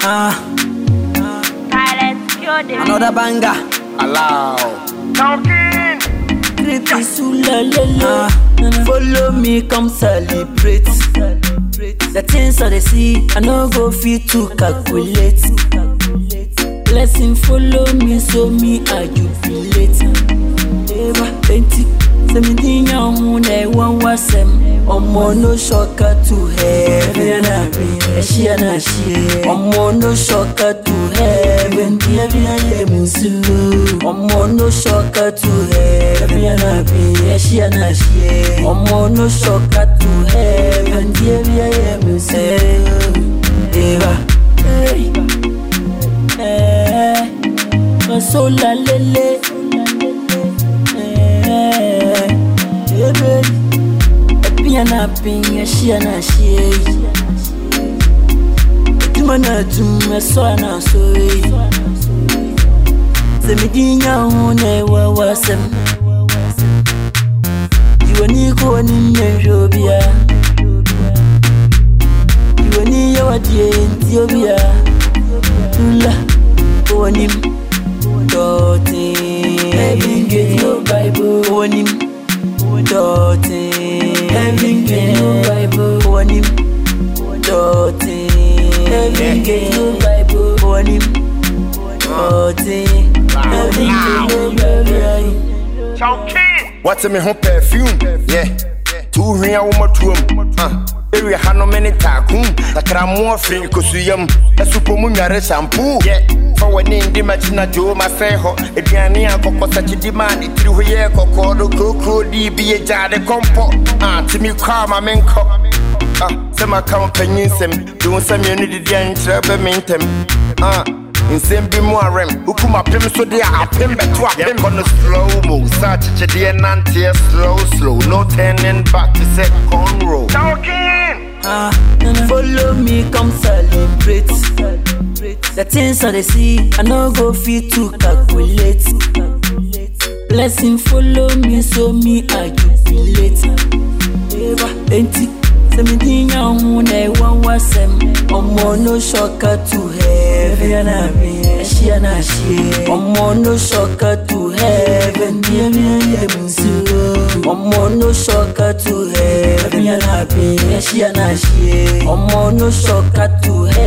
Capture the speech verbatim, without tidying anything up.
Ah, Silence, cure them. another banger. Allow. Talking. Creepy sula lele. Ah, follow me, come celebrate. The things I dey see, I no go fit to calculate. Blessing follow me, so me I jubilate. Eva, twenty, seventeen, young, they one was them. Omo no shocker to heaven, a she and a she. Omo no shocker to heaven, Omo no shocker to heaven, a she and a she. Omo no shocker to heaven, Eva, hey, hey, my soul la lele, hey, baby. Piana ping, she and a she. Timana to me, so and a so. Semidina, who never was him. You and Nico and Jobia. You and your dear Ethiopia. Tula, go on him. Dotty, get your Bible on him. Dotty. Every get your Bible on him. Dotty. Every get your Bible on him. Dotty. Every get your Bible. Talking. What's me home perfume? Yeah. Two here woman to him. Uh. Area had no many takum. The cram free cosuyum. A supermoon shampoo. Yeah. For when in the machina Joe Maseho. A piania coco such a demand. It through here coco, coco, D B a jar de compo. Ah, Timmy car my men cop. Ah, some accompanying some. Doing some unity and trouble mentem. Ah. In same be more rem, who come up him so they are pim back to a pim on the slow mo. Such a dear nanty, slow, slow, no turning back to second row. Talking! Ah, follow me, come celebrate. The things I dey see, I no go fit to calculate. Blessing follow me, so me I jubilate. Eva, eighty. Seventeen young, they one was them. Omo no shocker to heaven, she and a she. Omo no shocker to heaven, Omo no shocker to heaven, she and a she. Omo no shocker to